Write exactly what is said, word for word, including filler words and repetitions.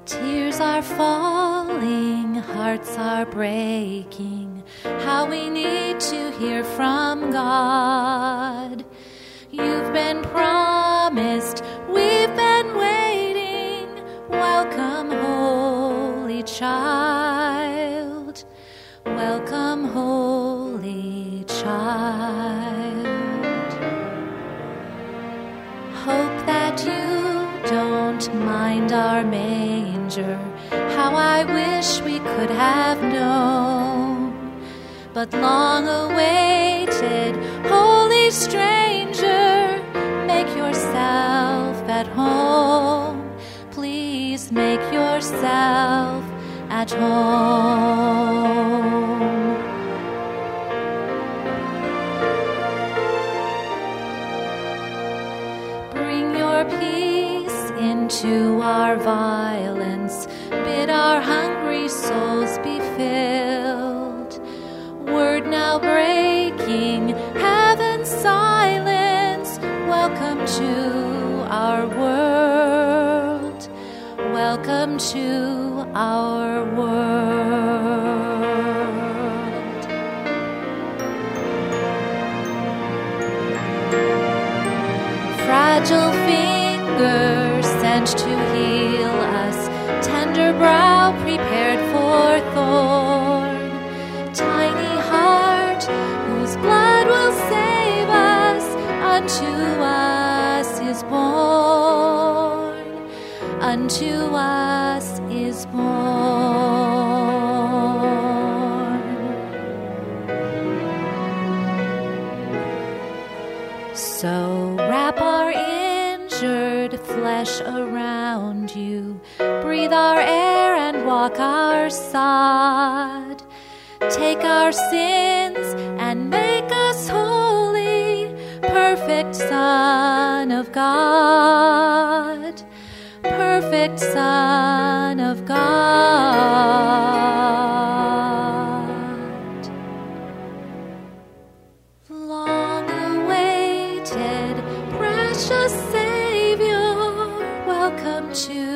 Tears are falling, hearts are breaking. How we need to hear from God. You've been promised, we've been waiting. Welcome, Holy Child. Welcome, Holy Child. Hope that you don't mind our manger. How I wish we could have known. But long awaited, holy stranger, make yourself at home. Please make yourself at home. Bring your peace into our violence. Bid our hungry souls be filled. Word now breaking, heaven's silence. Welcome to our world. Welcome to our world. Fragile fingers sent to heal us, tender brow prepared for thorn, tiny heart whose blood will save us, unto us is born, unto us is born. So wrap our injured flesh around you, breathe our air and walk our sod. Take our sins and make us holy, perfect Son of God, perfect Son of God. Long awaited, precious Savior, welcome to